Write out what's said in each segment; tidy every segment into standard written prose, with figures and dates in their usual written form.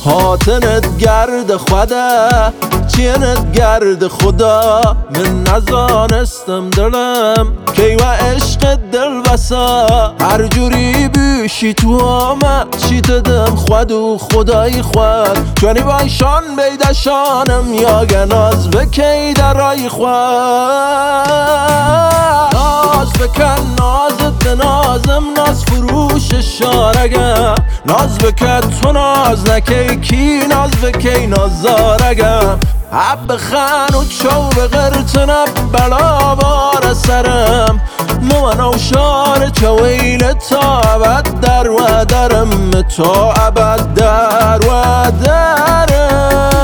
هاتنت گرد خدا چینت گرد خدا من نزانستم دلم کی و عشق دل بسا هر جوری بیشی تو آمد چی ددم خود و خدای خود چونی بایشان بیدشانم یا گناز بکی درای خود ناز بکن نازت بنازم ناز فروش شارگم ناز بکن تو ناز نکی کی ناز بکی نازارگم حب خان و چو بغرتنا بلا بار سرم موانو شار چویل تا ابد در و درم تا ابد در و درم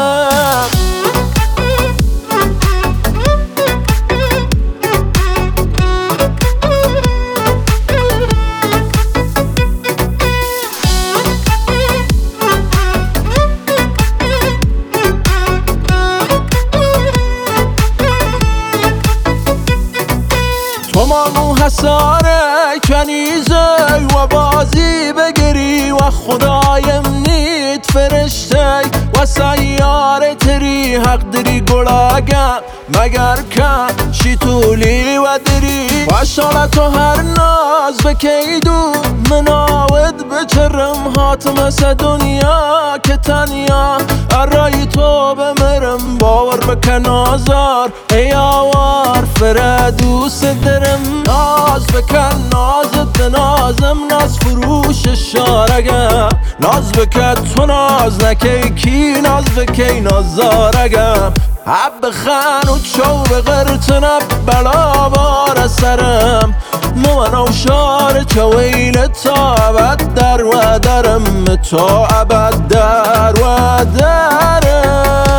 تو مانو حساره کنیزه و بازی بگیری و خدایم نیت فرشته و سیاره تری حق دری گلاگم مگر کم شیطولی و دری و شالتو هر ناز بکیدو مناود بچرم حاتم سه دنیا که تنیا ارای تو بمرم باور بکن آزار ای آوار فردوس درم ناز بکن نازت بنازم ناز فروش شارگم ناز بکن تو ناز نکی کی ناز بکی نازارگم حب خان و چو بغرتنا بلا بار سرم موانو شار چویل تا ابد در و درم تا ابد در و درم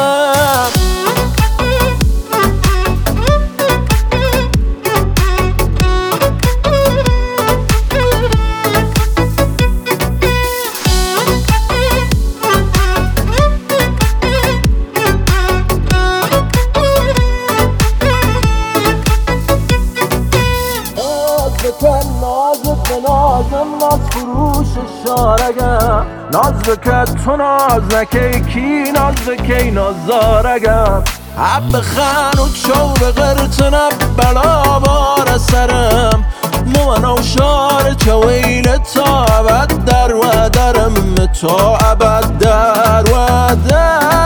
نازت بنازم ناز فروش شارگم ناز بکن تو ناز نکی کی ناز بکی نازارگم حب خان و چو بغرتنا بلا بار سرم موانو شار چویل تا ابد در و درم تا ابد در و در